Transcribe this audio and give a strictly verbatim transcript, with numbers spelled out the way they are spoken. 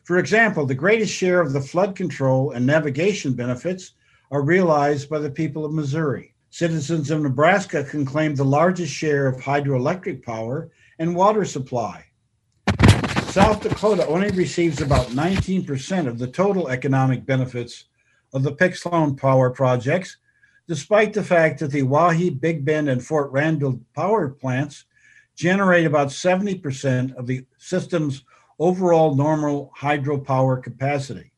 For example, the greatest share of the flood control and navigation benefits are realized by the people of Missouri. Citizens of Nebraska can claim the largest share of hydroelectric power and water supply. South Dakota only receives about nineteen percent of the total economic benefits of the Pixlone power projects, despite the fact that the Wahi, Big Bend, and Fort Randall power plants generate about seventy percent of the system's overall normal hydropower capacity.